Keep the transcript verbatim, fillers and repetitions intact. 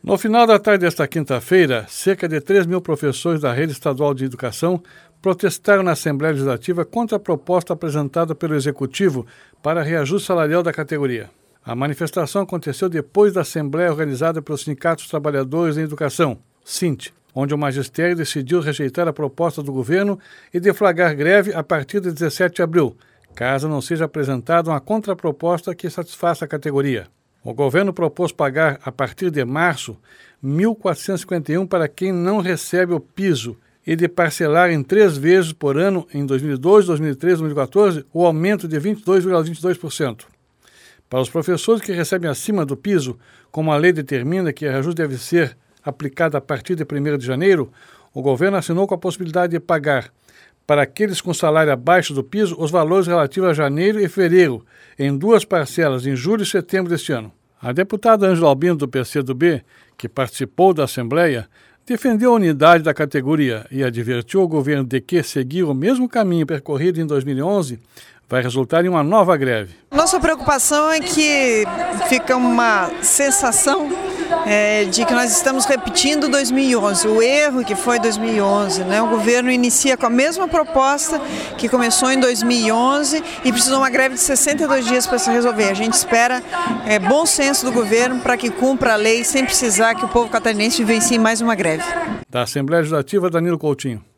No final da tarde desta quinta-feira, cerca de três mil professores da Rede Estadual de Educação protestaram na Assembleia Legislativa contra a proposta apresentada pelo Executivo para reajuste salarial da categoria. A manifestação aconteceu depois da Assembleia organizada pelos Sindicatos Trabalhadores em Educação, SINT, onde o magistério decidiu rejeitar a proposta do governo e deflagrar greve a partir de dezessete de abril, caso não seja apresentada uma contraproposta que satisfaça a categoria. O governo propôs pagar, a partir de março, mil quatrocentos e cinquenta e um para quem não recebe o piso e de parcelar em três vezes por ano em dois mil e doze, dois mil e treze e dois mil e quatorze o aumento de vinte e dois vírgula vinte e dois por cento. Para os professores que recebem acima do piso, como a lei determina que o reajuste deve ser aplicado a partir de primeiro de janeiro, o governo assinou com a possibilidade de pagar para aqueles com salário abaixo do piso os valores relativos a janeiro e fevereiro, em duas parcelas, em julho e setembro deste ano. A deputada Ângela Albino, do P C do B, que participou da Assembleia, defendeu a unidade da categoria e advertiu ao governo de que seguir o mesmo caminho percorrido em dois mil e onze vai resultar em uma nova greve. Nossa preocupação é que fica uma sensação é, de que nós estamos repetindo dois mil e onze, o erro que foi dois mil e onze, né? O governo inicia com a mesma proposta que começou em dois mil e onze e precisou de uma greve de sessenta e dois dias para se resolver. A gente espera é, bom senso do governo para que cumpra a lei sem precisar que o povo catarinense vivencie mais uma greve. Da Assembleia Legislativa, Danilo Coutinho.